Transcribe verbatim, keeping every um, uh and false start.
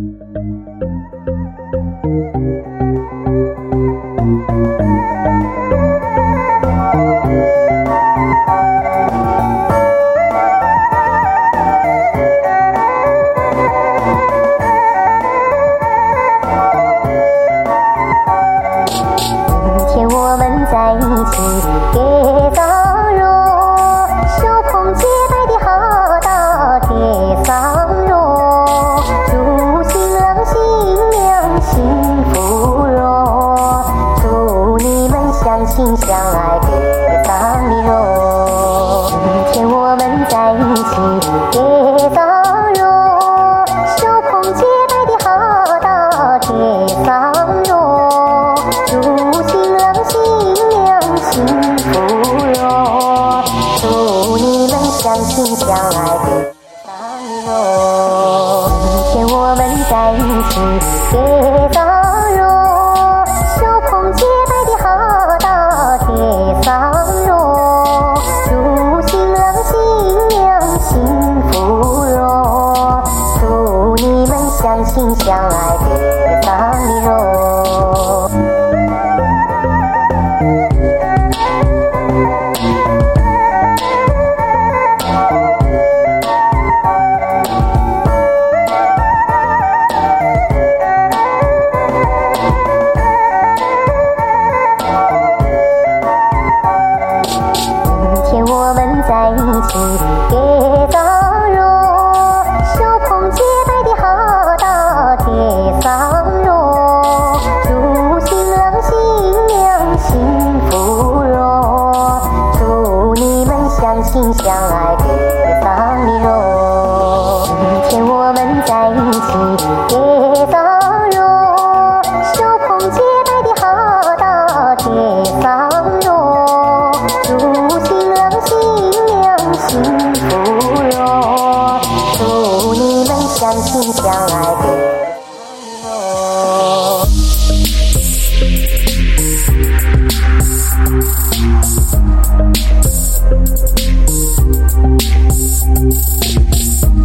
心相爱，别放离容。今天我们在一起，别放容。手捧洁白的好道，别放容。祝新郎新娘幸福荣，祝你们相亲相爱，别放离容。今天我们在一起，别放容。手捧洁白的好道，别放容，祝新郎新娘幸福荣，祝你们相亲相爱，别放离容。我们在一起，别放容。手捧洁白的好道，别放容。祝新郎新娘幸福荣，祝你们相亲相爱，别放离容。今天我们在一起，别放容。手捧洁白的好道，别放容。祝新郎新娘幸福荣，祝你们相亲相爱，别放离容。